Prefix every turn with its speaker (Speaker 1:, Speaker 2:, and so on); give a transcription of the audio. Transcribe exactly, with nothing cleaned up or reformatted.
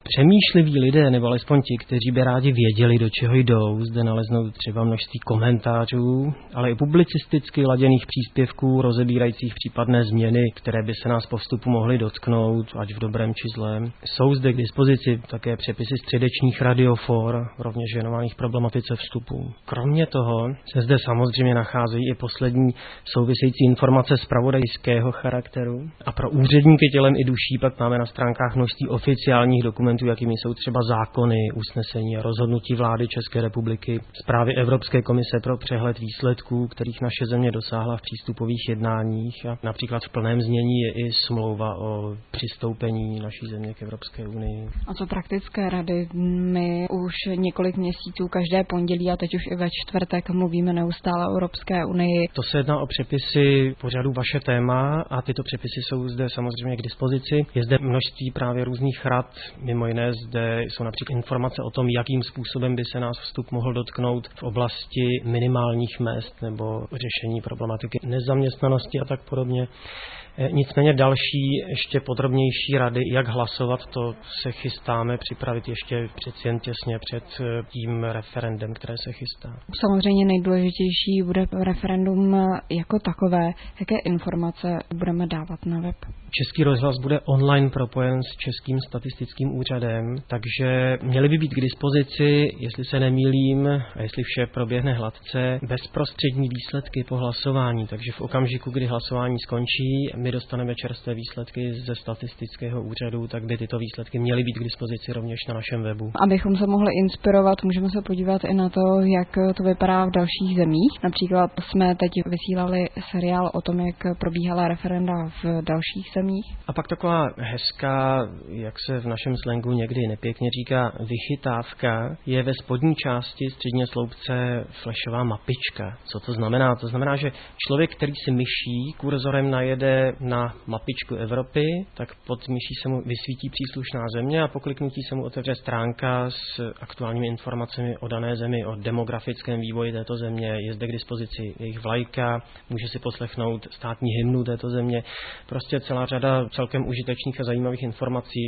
Speaker 1: Přemýšliví lidé, nebo alespoň ti, kteří by rádi věděli, do čeho jdou, zde naleznou třeba množství komentářů, ale i publicisticky laděných příspěvků, rozebírajících případné změny, které by se nás po vstupu mohly dotknout, ať v dobrém či zlém. Jsou zde k dispozici také přepisy středečních radiofor, rovněž věnovaných problematice vstupu. Kromě toho se zde samozřejmě nacházejí i poslední související informace zpravodajského charakteru. A pro úředníky tělem i duší pak máme na stránkách množství oficiálních dokumentů, jakými jsou třeba zákony, usnesení a rozhodnutí vlády České republiky, zprávy Evropské komise pro přehled výsledků, kterých naše země dosáhla v přístupových jednáních, a například v plném znění je i smlouva o přistoupení naší země k Evropské unii.
Speaker 2: A co praktické rady? My už několik měsíců každé pondělí a teď už i ve čtvrtek mluvíme neustále o Evropské unii.
Speaker 1: To se jedná o přepisy pořadu Vaše téma a tyto přepisy jsou zde samozřejmě k dispozici. Je zde množství právě různých rad, mimo jiné zde jsou například informace o tom, jakým způsobem by se nás vstup mohl dotknout v oblasti minimálních mezd nebo řešení problematiky nezaměstnanosti a tak podobně. Nicméně další, ještě podrobnější rady, jak hlasovat, to se chystáme připravit ještě přeci jen těsně před tím referendem, které se chystá.
Speaker 2: Samozřejmě nejdůležitější bude referendum jako takové. Jaké informace budeme dávat na web?
Speaker 1: Český rozhlas bude online propojen s Českým statistickým úřadem, takže měly by být k dispozici, jestli se nemýlím a jestli vše proběhne hladce, bezprostřední výsledky po hlasování. Takže v okamžiku, kdy hlasování skončí, my dostaneme čerstvé výsledky ze statistického úřadu, tak by tyto výsledky měly být k dispozici rovněž na našem webu.
Speaker 2: Abychom se mohli inspirovat, můžeme se podívat i na to, jak to vypadá v dalších zemích. Například jsme teď vysílali seriál o tom, jak probíhala referenda v dalších zemích.
Speaker 1: A pak taková hezká, jak se v našem slangu někdy nepěkně říká, vychytávka, je ve spodní části středně sloupce flashová mapička. Co to znamená? To znamená, že člověk, který si myší kurzorem najede na mapičku Evropy, tak pod myší se mu vysvítí příslušná země a po kliknutí se mu otevře stránka s aktuálními informacemi o dané zemi, o demografickém vývoji této země. Je zde k dispozici jejich vlajka, může si poslechnout státní hymnu této země. Prostě celá řada celkem užitečných a zajímavých informací